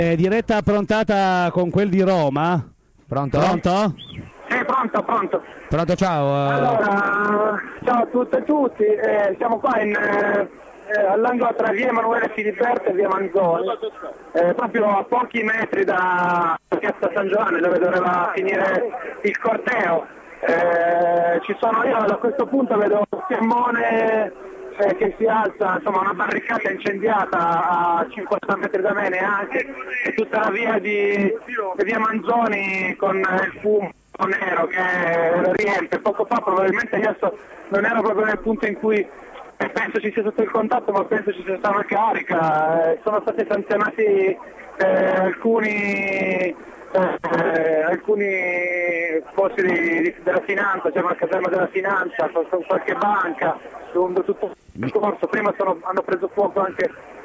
Diretta approntata con quel di Roma. Pronto? Pronto? Sì, pronto. Pronto, ciao. Allora, ciao a tutte e tutti, siamo qua all'angolo tra via Emanuele Filiberto e via Manzoni, proprio a pochi metri da piazza San Giovanni dove doveva finire il corteo. Ci sono io, da questo punto vedo un fiammone che si alza, insomma una barricata incendiata a 50 metri da me neanche, e tutta la via di via Manzoni con il fumo nero che riempie. Poco fa probabilmente adesso non ero proprio nel punto in cui penso ci sia stato il contatto, ma penso ci sia stata una carica, sono stati sanzionati alcuni posti della finanza, c'è una caserma della finanza, qualche banca, lungo tutto il corso. Prima hanno preso fuoco anche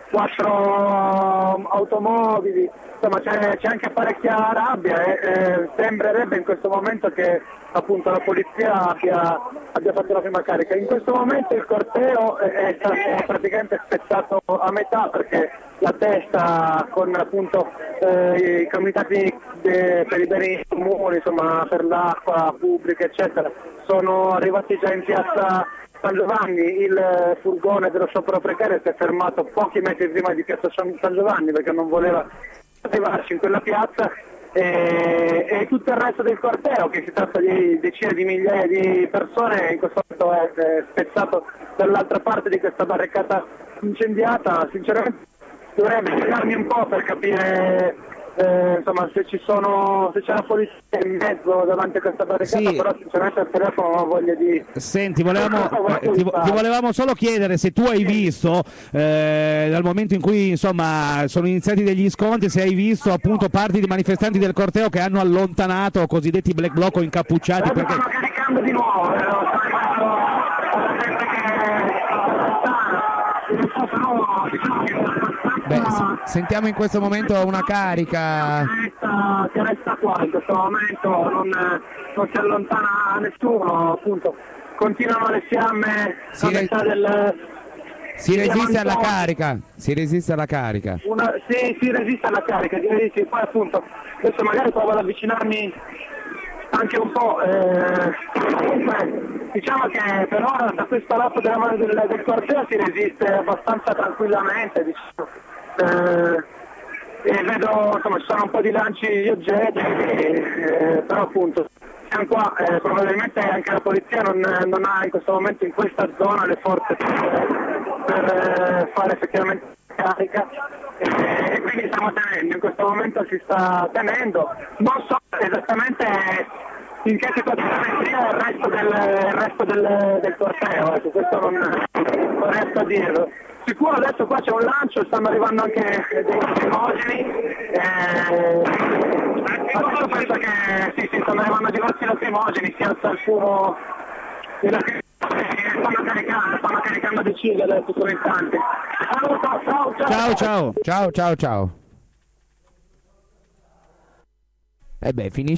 4 automobili, insomma c'è anche parecchia rabbia e sembrerebbe in questo momento che appunto la polizia abbia fatto la prima carica. In questo momento il corteo è stato praticamente spezzato a metà, perché la testa con appunto i comitati per i beni comuni, insomma per l'acqua pubblica eccetera, sono arrivati già in piazza San Giovanni. Il furgone dello sciopero precario si è fermato pochi metri prima di piazza San Giovanni perché non voleva arrivarci in quella piazza, e tutto il resto del corteo, che si tratta di decine di migliaia di persone, in questo momento è spezzato dall'altra parte di questa barricata incendiata. Sinceramente dovrei spiegarmi un po' per capire insomma se c'è la polizia in mezzo davanti a questa barricata, sì. Però sinceramente al telefono non ho voglia di... Senti, ti volevamo solo chiedere se tu hai visto dal momento in cui insomma sono iniziati degli scontri, se hai visto appunto parti di manifestanti del corteo che hanno allontanato cosiddetti black bloc o incappucciati, perché... Stanno caricando di nuovo, stanno arrivando la gente Beh, sentiamo in questo momento una carica. Che resta qua in questo momento, non si allontana nessuno, appunto continuano le fiamme Si resiste alla carica. Si resiste alla carica. Si resiste alla carica, direi sì. Poi appunto adesso magari provo ad avvicinarmi anche un po', diciamo che per ora da questa lato del corteo si resiste abbastanza tranquillamente, diciamo. E vedo, insomma, ci sono un po' di lanci di oggetti, però appunto siamo qua, probabilmente anche la polizia non ha in questo momento in questa zona le forze per fare effettivamente carica, e quindi stiamo tenendo, in questo momento si sta tenendo, non so esattamente in che situazione sia il resto del corteo, ecco, questo non riesco a dirlo. Sicuro adesso qua c'è un lancio, stanno arrivando anche dei lacrimogeni, adesso penso che sì, stanno arrivando diversi lacrimogeni, si alza il fumo dei lacrimogeni, stanno caricando decine adesso sono in tanti. Ciao. E beh, finisce